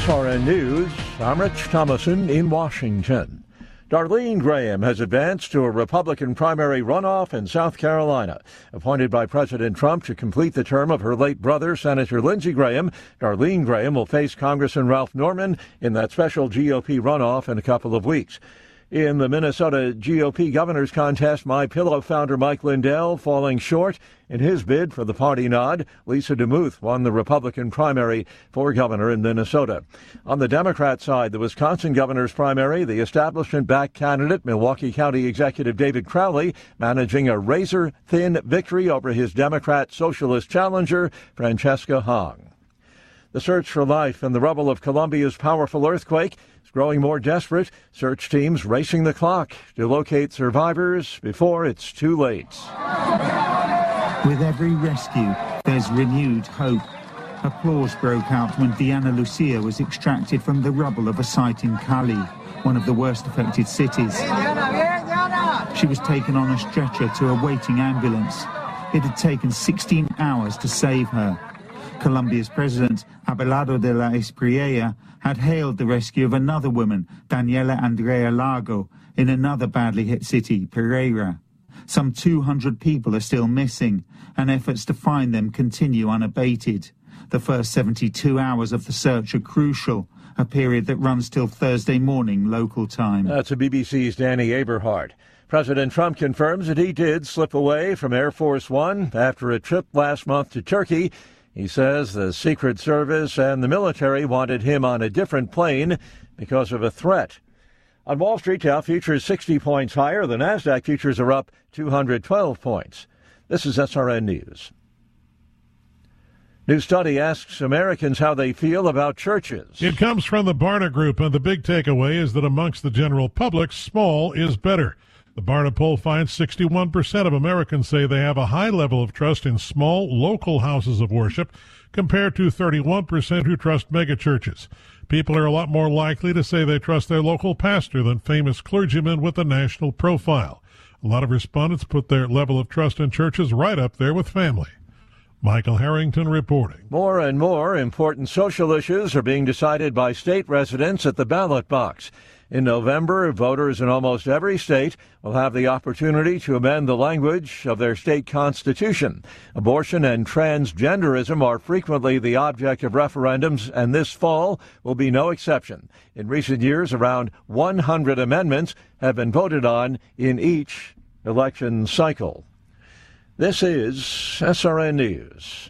SRN News, I'm Rich Thomason in Washington. Darlene Graham has advanced to a Republican primary runoff in South Carolina. Appointed by President Trump to complete the term of her late brother, Senator Lindsey Graham, Darlene Graham will face Congressman Ralph Norman in that special GOP runoff in a couple of weeks. In the Minnesota GOP governor's contest, MyPillow founder Mike Lindell falling short in his bid for the party nod. Lisa DeMuth won the Republican primary for governor in Minnesota. On the Democrat side, the Wisconsin governor's primary, the establishment-backed candidate, Milwaukee County Executive David Crowley, managing a razor-thin victory over his Democrat socialist challenger, Francesca Hong. The search for life in the rubble of Colombia's powerful earthquake is growing more desperate. Search teams racing the clock to locate survivors before it's too late. With every rescue, there's renewed hope. Applause broke out when Diana Lucia was extracted from the rubble of a site in Cali, one of the worst affected cities. She was taken on a stretcher to a waiting ambulance. It had taken 16 hours to save her. Colombia's president, Abelardo de la Espriella, had hailed the rescue of another woman, Daniela Andrea Lago, in another badly hit city, Pereira. Some 200 people are still missing, and efforts to find them continue unabated. The first 72 hours of the search are crucial, a period that runs till Thursday morning local time. That's the BBC's Danny Aberhart. President Trump confirms that he did slip away from Air Force One after a trip last month to Turkey. He says the Secret Service and the military wanted him on a different plane because of a threat. On Wall Street, Dow futures 60 points higher. The Nasdaq futures are up 212 points. This is SRN News. New study asks Americans how they feel about churches. It comes from the Barna Group, and the big takeaway is that amongst the general public, small is better. The Barna poll finds 61% of Americans say they have a high level of trust in small, local houses of worship, compared to 31% who trust megachurches. People are a lot more likely to say they trust their local pastor than famous clergymen with a national profile. A lot of respondents put their level of trust in churches right up there with family. Michael Harrington reporting. More and more important social issues are being decided by state residents at the ballot box. In November, voters in almost every state will have the opportunity to amend the language of their state constitution. Abortion and transgenderism are frequently the object of referendums, and this fall will be no exception. In recent years, around 100 amendments have been voted on in each election cycle. This is SRN News.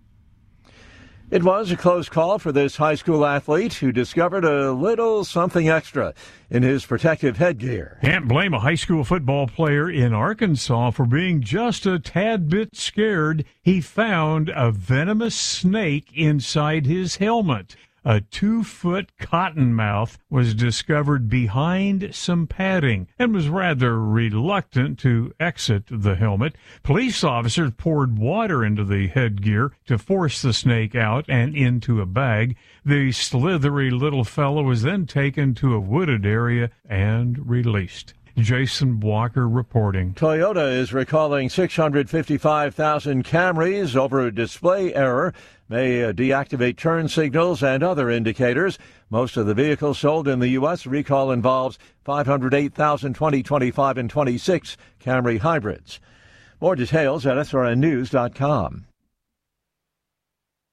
It was a close call for this high school athlete who discovered a little something extra in his protective headgear. Can't blame a high school football player in Arkansas for being just a tad bit scared. He found a venomous snake inside his helmet. A 2-foot cottonmouth was discovered behind some padding and was rather reluctant to exit the helmet. Police officers poured water into the headgear to force the snake out and into a bag. The slithery little fellow was then taken to a wooded area and released. Jason Walker reporting. Toyota is recalling 655,000 Camrys over a display error. May deactivate turn signals and other indicators. Most of the vehicles sold in the U.S. recall involves 508,000 2025 and 26 Camry hybrids. More details at srnnews.com.